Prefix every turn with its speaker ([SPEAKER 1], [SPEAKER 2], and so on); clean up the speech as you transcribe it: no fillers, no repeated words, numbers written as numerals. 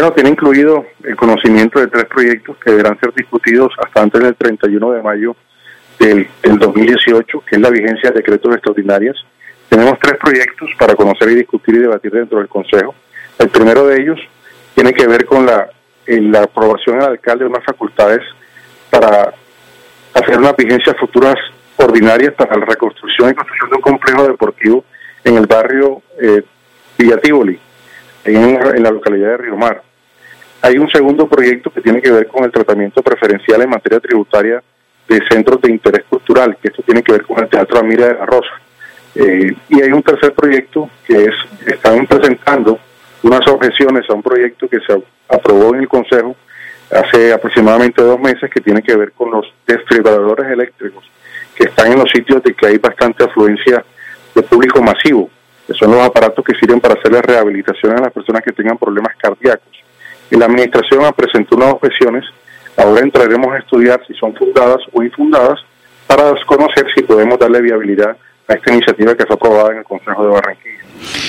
[SPEAKER 1] Bueno, tiene incluido el conocimiento de 3 proyectos que deberán ser discutidos hasta antes del 31 de mayo del 2018, que es la vigencia de decretos extraordinarias. Tenemos 3 proyectos para conocer y discutir y debatir dentro del Consejo. El primero de ellos tiene que ver con la aprobación del alcalde de unas facultades para hacer unas vigencias futuras ordinarias para la reconstrucción y construcción de un complejo deportivo en el barrio Villa Tívoli, en la localidad de Río Mar. Hay un segundo proyecto que tiene que ver con el tratamiento preferencial en materia tributaria de centros de interés cultural, que esto tiene que ver con el Teatro Amira de la Rosa. Y hay un tercer proyecto que están presentando unas objeciones a un proyecto que se aprobó en el Consejo hace aproximadamente 2 meses, que tiene que ver con los desfibriladores eléctricos que están en los sitios de que hay bastante afluencia de público masivo, que son los aparatos que sirven para hacer la rehabilitación a las personas que tengan problemas cardíacos. Y la administración presentó unas objeciones. Ahora entraremos a estudiar si son fundadas o infundadas para conocer si podemos darle viabilidad a esta iniciativa que fue aprobada en el Consejo de Barranquilla.